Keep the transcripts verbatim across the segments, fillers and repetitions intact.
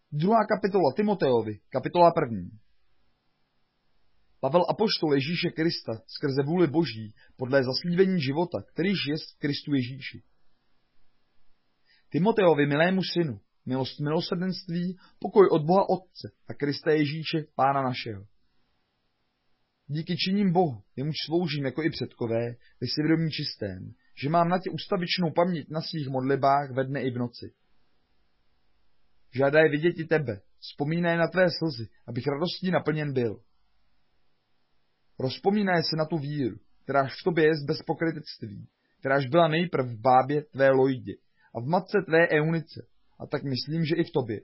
Druhá kapitola Timoteovi, kapitola první. Pavel apoštol Ježíše Krista skrze vůli Boží podle zaslíbení života, kterýž je v Kristu Ježíši. Timoteovi, milému synu, milost milosrdenství, pokoj od Boha Otce a Krista Ježíše, Pána našeho. Díky činím Bohu, jemuž sloužím jako i předkové, ve svědomí čistém, že mám na tě ustavičnou paměť na svých modlitbách ve dne i v noci. Žádaj vidět i tebe, vzpomínaj na tvé slzy, abych radostí naplněn byl. Rozpomínaj se na tu víru, kteráž v tobě jest bez pokrytectví, kteráž byla nejprv v bábě tvé Lojdě a v matce tvé Eunice, a tak myslím, že i v tobě.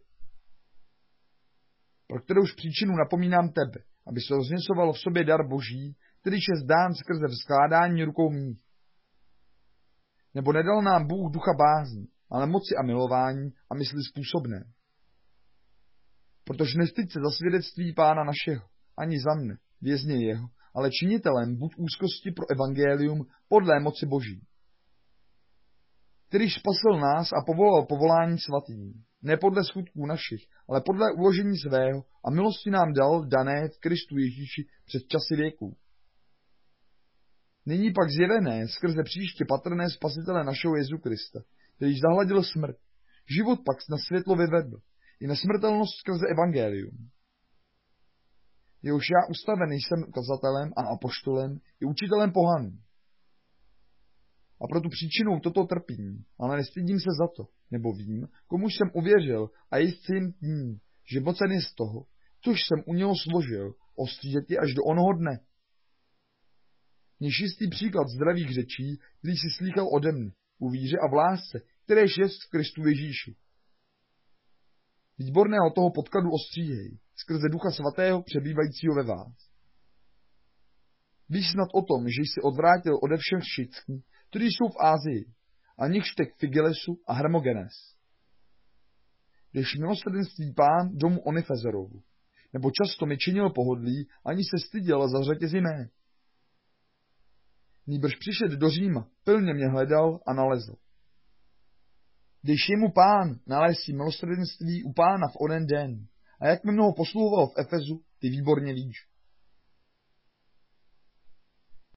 Pro kterouž příčinu napomínám tebe, aby se rozněsoval v sobě dar Boží, kterýž je zdán skrze vzkládání rukou mých. Nebo nedal nám Bůh ducha bázní, ale moci a milování a mysli způsobné. Protože nestyď se za svědectví Pána našeho, ani za mne, vězně jeho, ale činitelem buď úzkosti pro evangelium podle moci Boží. Kterýž spasil nás a povolal povolání svatým, ne podle skutků našich, ale podle uložení svého a milosti nám dal dané v Kristu Ježíši před časy věků. Nyní pak zjevené skrze příště patrné spasitele našeho Jezu Krista, kterýž zahladil smrt, život pak na světlo vyvedl, i nesmrtelnost skrze evangelium. Jehož já ustavený jsem kazatelem a apoštolem i učitelem pohanů. A pro tu příčinou toto trpím, ale nestydím se za to, nebo vím, komuž jsem uvěřil a jist jim tím, že mocen je z toho, což jsem u něho složil, ostřídat je až do onoho dne. Něž jistý příklad zdravých řečí, který si slýchal ode mne, u víře a v lásce, kteréž jest v Kristu Ježíši. Výborného toho podkladu ostříhej, skrze Ducha Svatého přebývajícího ve vás. Víš snad o tom, že jsi odvrátil ode všech všichni, kteří jsou v Ázii, a nichštek Figilesu a Hermogenes. Když milosrdenství Pán domu Onifezerovu, nebo často mi činil pohodlí, ani se styděl za řetězy mé. Nýbrž přišel do Říma, pilně mě hledal a nalezl. Když jemu Pán nalezí milosrdenství u Pána v onen den, a jak mi mnoho posluhoval v Efezu, ty výborně víš.